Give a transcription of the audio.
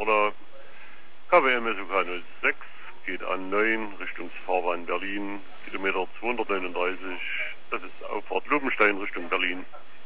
Orla. KWM SOK 06 geht an 9 Richtung Fahrbahn Berlin, Kilometer 239. Das ist Auffahrt Lobenstein Richtung Berlin.